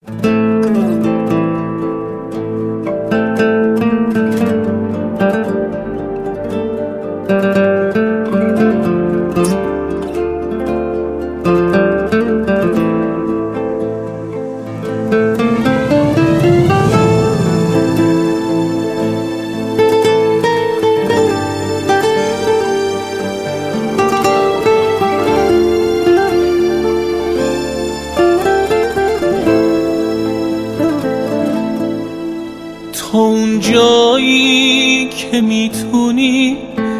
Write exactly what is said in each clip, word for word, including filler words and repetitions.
تو اون جایی که میتونی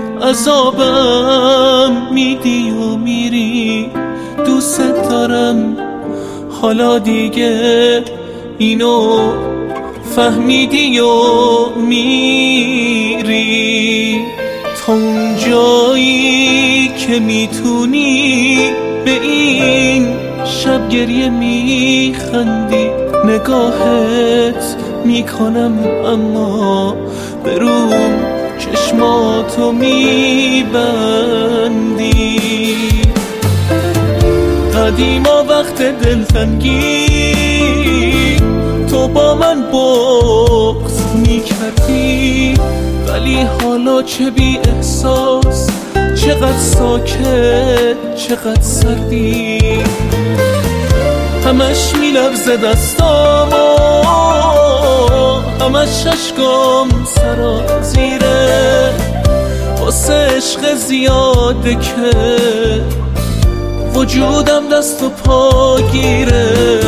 عذابم میدی و میری، دوست دارم حالا دیگه اینو فهمیدی و میری. تو اون جایی که میتونی به این شب گریه میخندی، نگاهت میکنم اما بروم چشماتو میبندی. قدیما وقت دلتنگی تو با من بغض میکردی، ولی حالا چه بی احساس، چقدر ساکت، چقدر سردی. همش میلرزه دستامو، همش اشکام سرازیره، واسه عشق زیاده که وجودم دست و پا گیره،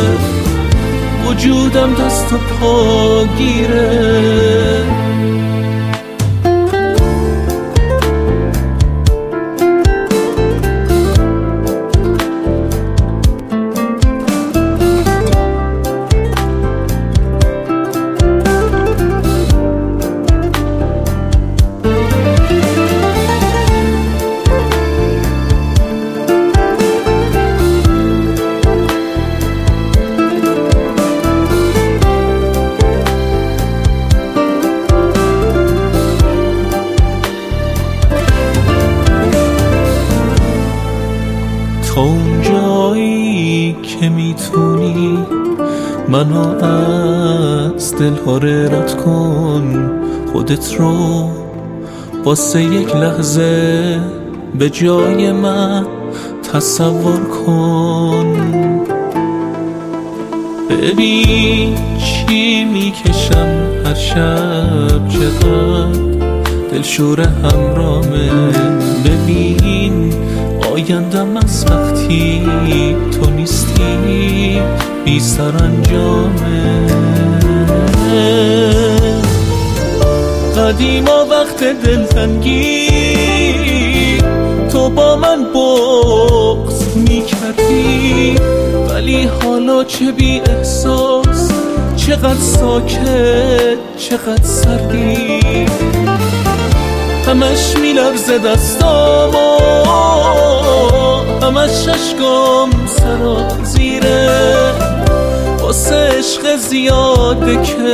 وجودم دست و پا گیره. تو اون جایی که میتونی منو از دل‌ها رد کن، خودت رو واسه یک لحظه به جای من تصور کن. ببین چی میکشم هر شب، چقدر دلشور همرامه. ببین آیندم از وقتی تو نیستی بی سرانجامه. قدیما وقت دلتنگی تو با من بغض میکردی، ولی حالا چه بی احساس، چقدر ساکت، چقدر سردی. همش میلرزه دستامو، همش اشکام سرازیره، واسه عشق زیاده که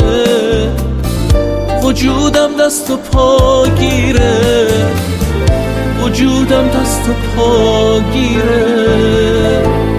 وجودم دست و پا گیره، وجودم دست و پا گیره.